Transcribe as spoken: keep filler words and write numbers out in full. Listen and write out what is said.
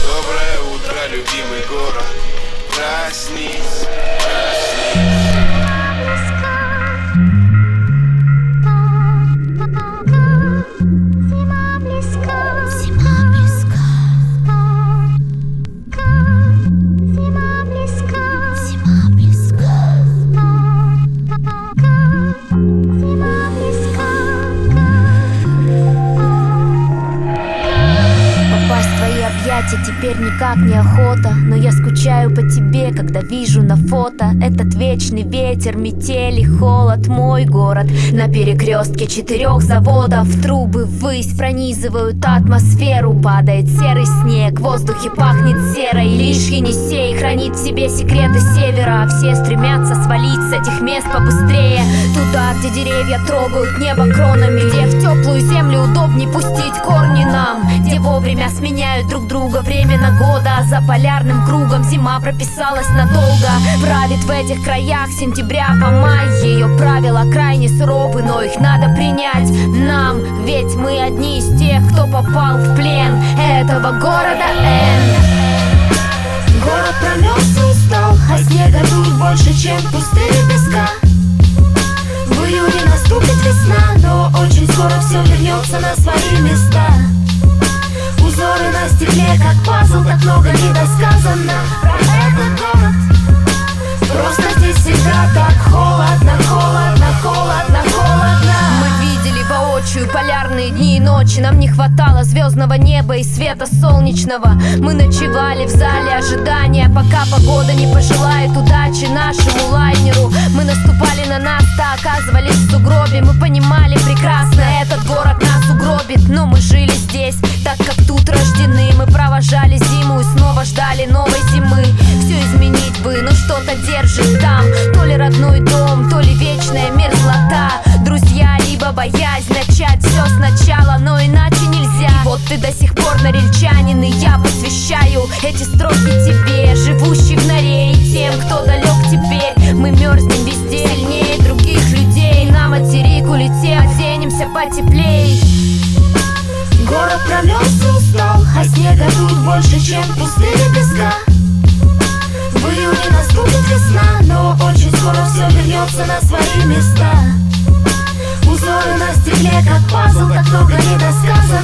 Доброе утро, любимый город. Проснись, проснись. Теперь никак не охота, но я скучаю по тебе, когда вижу на фото этот вечный ветер, метель и холод. Мой город на перекрестке четырех заводов. Трубы ввысь пронизывают атмосферу. Падает серый снег, в воздухе пахнет серой. Лишь Енисей хранит в себе секреты севера. Все стремятся свалить с этих мест побыстрее, туда, где деревья трогают небо кронами, где в теплую землю удобней пустить корни нам, где вовремя сменяют друг друга времена года. За полярным кругом зима прописалась надолго. Правит в этих краях сентября по май. Ее правила крайне суровы, но их надо принять нам, ведь мы одни из тех, кто попал в плен этого города Н. Город промерз и устал, а снега тут больше, чем пустые песка. В июне наступит весна, но очень скоро все вернется на свои места. Узоры на стекле, как пазл, так много недосказано про этот город. Просто здесь всегда так холодно, холодно, холодно, холодно. Мы видели воочию полярные дни и ночи. Нам не хватало звездного неба и света солнечного. Мы ночевали в зале ожидания, пока погода не пожелает удачи нашему лайнеру. Мы наступали на нас-то, оказывались в сугробе. Мы понимали прекрасно, этот город нас угробит, но мы жили здесь, так как тут рождены. Мы провожали зиму и снова ждали новой зимы. Все изменить бы, но что-то держит там. То ли родной дом, то ли вечная мерзлота. Друзья, либо боязнь начать все сначала, но иначе нельзя. И вот ты до сих пор норильчанин, и я посвящаю эти строки тебе, живущий в норе, и тем, кто далек теперь. Мы мерзнем везде, сильнее других людей. На материк улетим, оденемся потеплей. Город промерз и устал, а снега тут больше, чем пустые песка. В июне наступит весна, но очень скоро все вернется на свои места. Узоры на стекле, как пазл, так много недосказано.